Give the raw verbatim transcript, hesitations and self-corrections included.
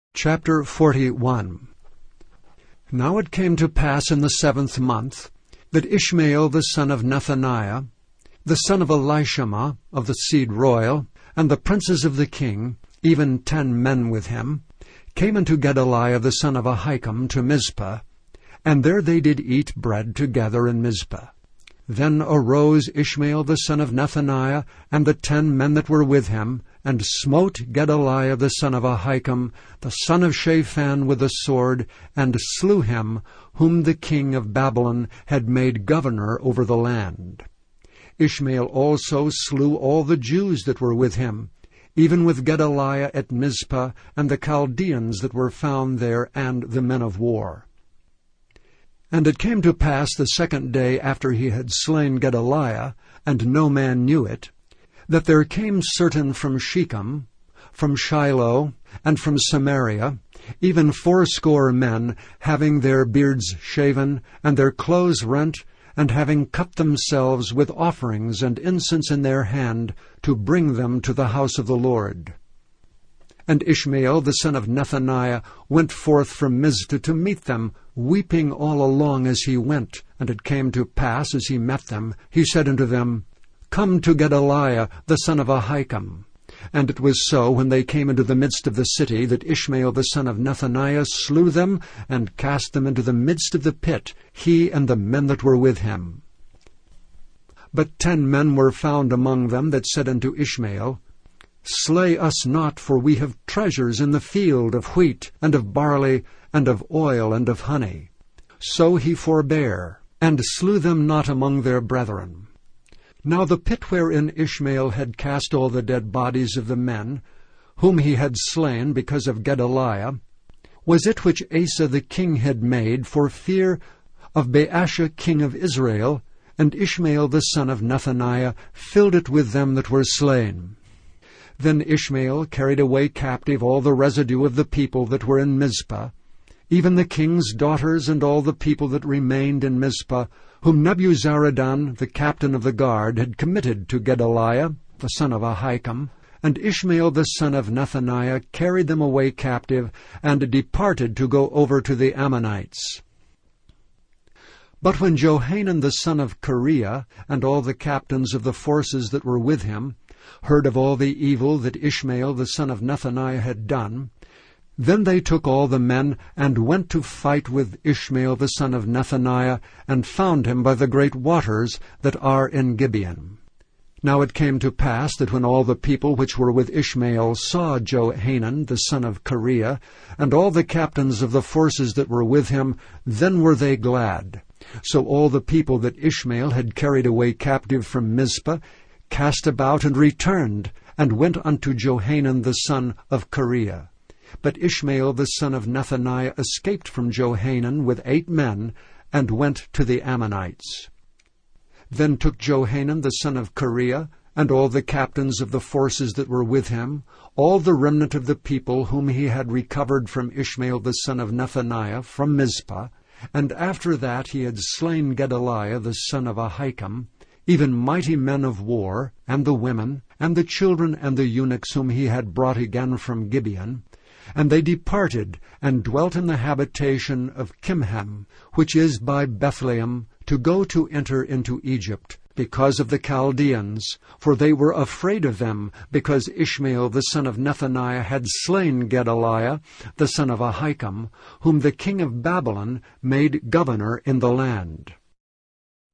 Chapter forty-one. Now it came to pass in the seventh month, that Ishmael the son of Nethaniah, the son of Elishama of the seed royal, and the princes of the king, even ten men with him, came unto Gedaliah the son of Ahikam to Mizpah, and there they did eat bread together in Mizpah. Then arose Ishmael the son of Nethaniah, and the ten men that were with him, and smote Gedaliah the son of Ahikam, the son of Shaphan, with the sword, and slew him, whom the king of Babylon had made governor over the land. Ishmael also slew all the Jews that were with him, even with Gedaliah at Mizpah, and the Chaldeans that were found there, and the men of war. And it came to pass the second day after he had slain Gedaliah, and no man knew it, that there came certain from Shechem, from Shiloh, and from Samaria, even fourscore men, having their beards shaven, and their clothes rent, and having cut themselves with offerings and incense in their hand, to bring them to the house of the Lord. And Ishmael the son of Nethaniah went forth from Mizpah to meet them, weeping all along as he went. And it came to pass, as he met them, he said unto them, Come to Gedaliah the son of Ahikam. And it was so, when they came into the midst of the city, that Ishmael the son of Nethaniah slew them, and cast them into the midst of the pit, he and the men that were with him. But ten men were found among them that said unto Ishmael, Slay us not, for we have treasures in the field of wheat, and of barley, and of oil, and of honey. So he forbare, and slew them not among their brethren. Now the pit wherein Ishmael had cast all the dead bodies of the men, whom he had slain because of Gedaliah, was it which Asa the king had made for fear of Baasha king of Israel, and Ishmael the son of Nethaniah filled it with them that were slain. Then Ishmael carried away captive all the residue of the people that were in Mizpah, even the king's daughters and all the people that remained in Mizpah, whom Nebuzaradan, the captain of the guard, had committed to Gedaliah, the son of Ahikam. And Ishmael the son of Nethaniah carried them away captive, and departed to go over to the Ammonites. But when Johanan the son of Kareah, and all the captains of the forces that were with him, heard of all the evil that Ishmael the son of Nethaniah had done, then they took all the men, and went to fight with Ishmael the son of Nethaniah, and found him by the great waters that are in Gibeon. Now it came to pass that when all the people which were with Ishmael saw Johanan the son of Kareah, and all the captains of the forces that were with him, then were they glad. So all the people that Ishmael had carried away captive from Mizpah cast about and returned, and went unto Johanan the son of Kareah. But Ishmael the son of Nethaniah escaped from Johanan with eight men, and went to the Ammonites. Then took Johanan the son of Kareah, and all the captains of the forces that were with him, all the remnant of the people whom he had recovered from Ishmael the son of Nethaniah from Mizpah, and after that he had slain Gedaliah the son of Ahikam, even mighty men of war, and the women, and the children, and the eunuchs whom he had brought again from Gibeon. And they departed, and dwelt in the habitation of Kimham, which is by Bethlehem, to go to enter into Egypt, because of the Chaldeans, for they were afraid of them, because Ishmael the son of Nethaniah had slain Gedaliah the son of Ahikam, whom the king of Babylon made governor in the land.